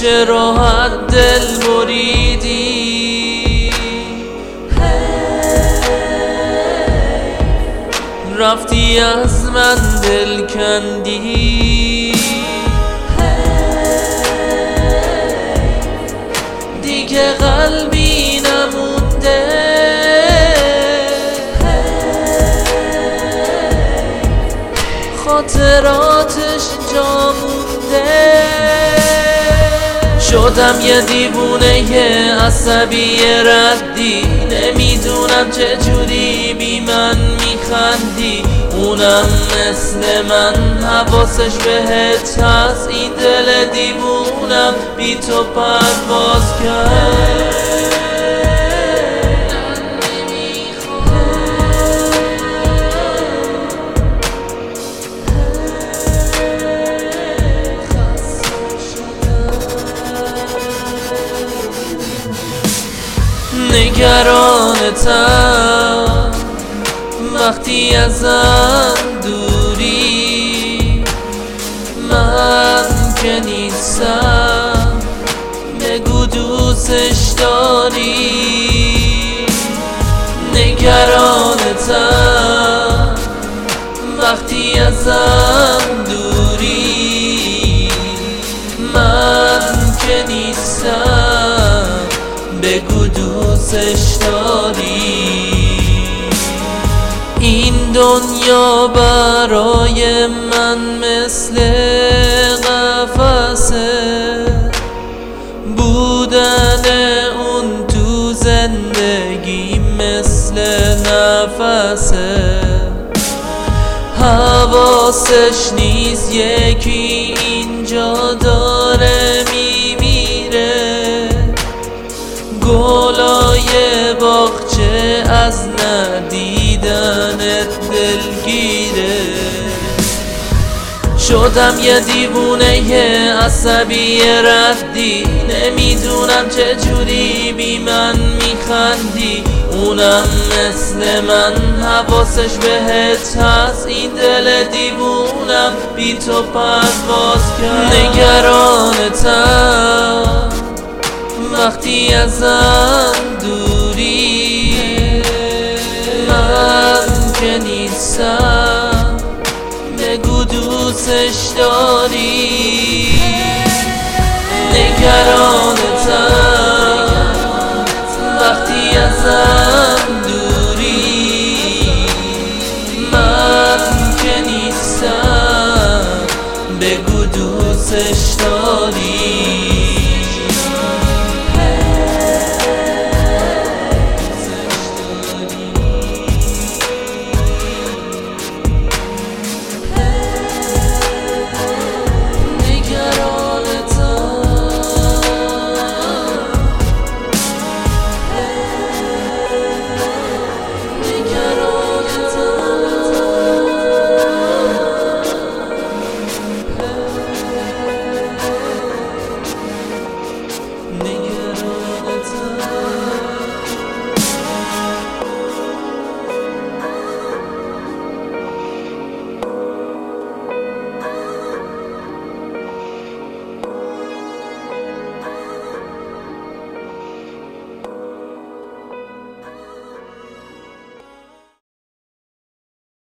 چه راحت دل بریدی، رفتی از من دل کندی، دیگه قلبی نمونده، خاطراتش جا مونده. شدم یه دیوونه عصبی ردی، نمیدونم چجوری بی من میخندی، اونم مثل من حواسش بهت هست، این دل دیوونم بی تو پرواز کرد. نگرانتم وقتی ازم دوری، من که نیستم بگو دوستش داری. نگرانتم وقتی ازم دوری، من که نیستم بگو دوستش داری. این دنیا برای من مثل قفسه، بودن اون تو زندگی مثل نفسه، حواسش نیست یکی اینجا داره میمیره، گلای باغچه از ندیدنت دلگیره. شدم یه دیوونه عصبی ردی، نمیدونم چجوری بی من میخندی، اونم مثل من حواسش بهت هست، این دل دیوونم بی تو پرواز کرد. نگرانتم وقتی ازم دوری، من که نیستم بگو دوستش داری. نگرانتم وقتی ازم دوری، من که نیستم بگو دوستش داری.